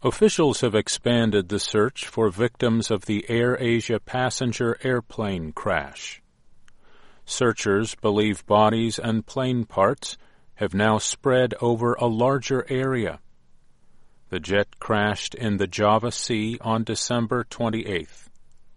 Officials have expanded the search for victims of the AirAsia passenger airplane crash. Searchers believe bodies and plane parts have now spread over a larger area. The jet crashed in the Java Sea on December 28th.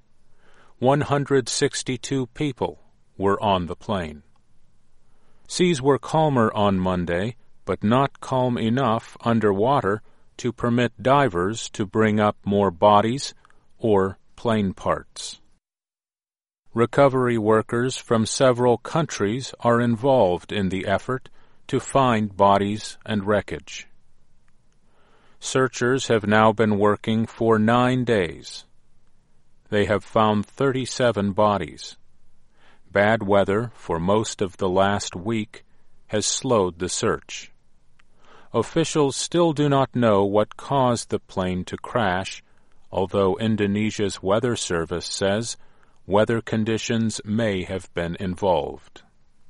162 people were on the plane. Seas were calmer on Monday, but not calm enough underwater to permit divers to bring up more bodies or plane parts. Recovery workers from several countries are involved in the effort to find bodies and wreckage. Searchers have now been working for 9 days. They have found 37 bodies. Bad weather for most of the last week has slowed the search. Officials still do not know what caused the plane to crash, although Indonesia's weather service says weather conditions may have been involved.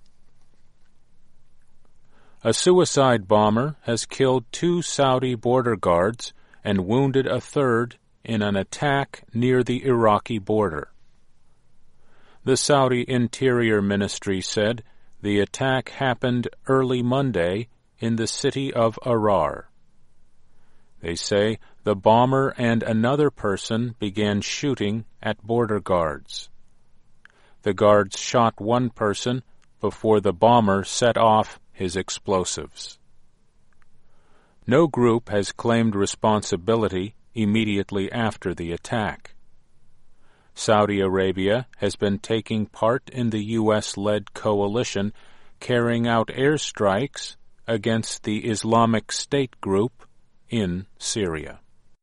A suicide bomber has killed 2 Saudi border guards and wounded a third in an attack near the Iraqi border. The Saudi Interior Ministry said the attack happened early Monday in the city of Arar. They say the bomber and another person began shooting at border guards. The guards shot one person before the bomber set off his explosives. No group has claimed responsibility immediately after the attack. Saudi Arabia has been taking part in the U.S.-led coalition carrying out airstrikes against the Islamic State group in Syria.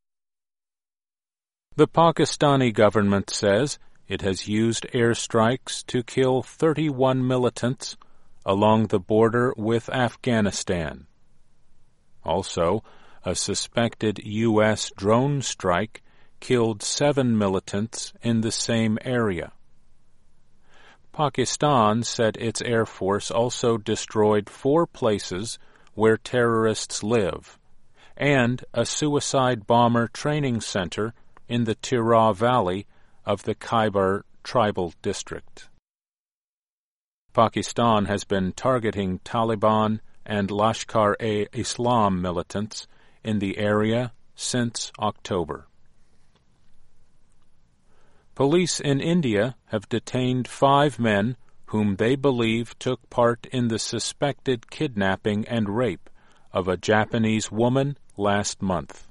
The Pakistani government says it has used airstrikes to kill 31 militants along the border with Afghanistan. Also, a suspected U.S. drone strike killed 7 militants in the same area. Pakistan said its Air Force also destroyed 4 places where terrorists live, and a suicide bomber training center in the Tirah Valley of the Khyber tribal district. Pakistan has been targeting Taliban and Lashkar-e-Islam militants in the area since October. Police in India have detained 5 men whom they believe took part in the suspected kidnapping and rape of a Japanese woman last month.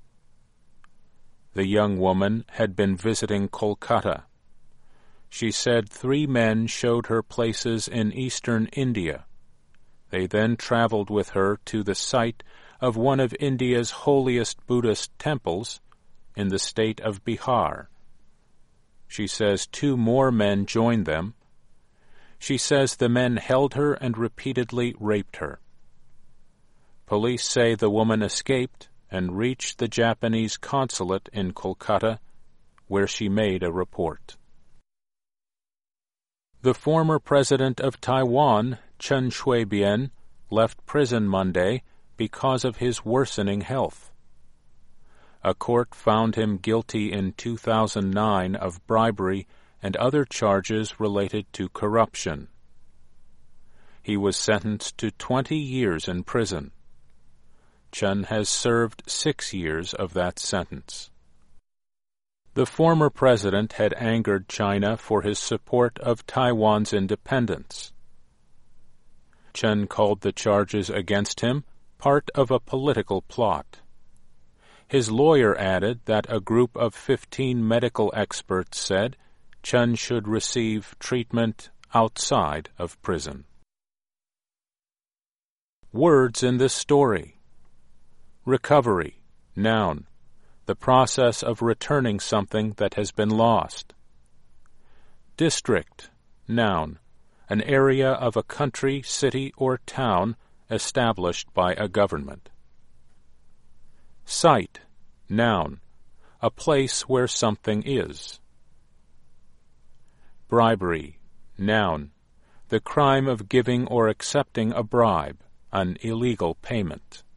The young woman had been visiting Kolkata. She said 3 men showed her places in eastern India. They then traveled with her to the site of one of India's holiest Buddhist temples in the state of Bihar. She says 2 more men joined them. She says the men held her and repeatedly raped her. Police say the woman escaped and reached the Japanese consulate in Kolkata, where she made a report. The former president of Taiwan, Chen Shui-bian, left prison Monday because of his worsening health. A court found him guilty in 2009 of bribery and other charges related to corruption. He was sentenced to 20 years in prison. Chen has served 6 years of that sentence. The former president had angered China for his support of Taiwan's independence. Chen called the charges against him part of a political plot. His lawyer added that a group of 15 medical experts said Chen should receive treatment outside of prison. Words in this story. Recovery, noun, the process of returning something that has been lost. District, noun, an area of a country, city, or town established by a government. Site, noun, a place where something is. Bribery, noun, the crime of giving or accepting a bribe, an illegal payment.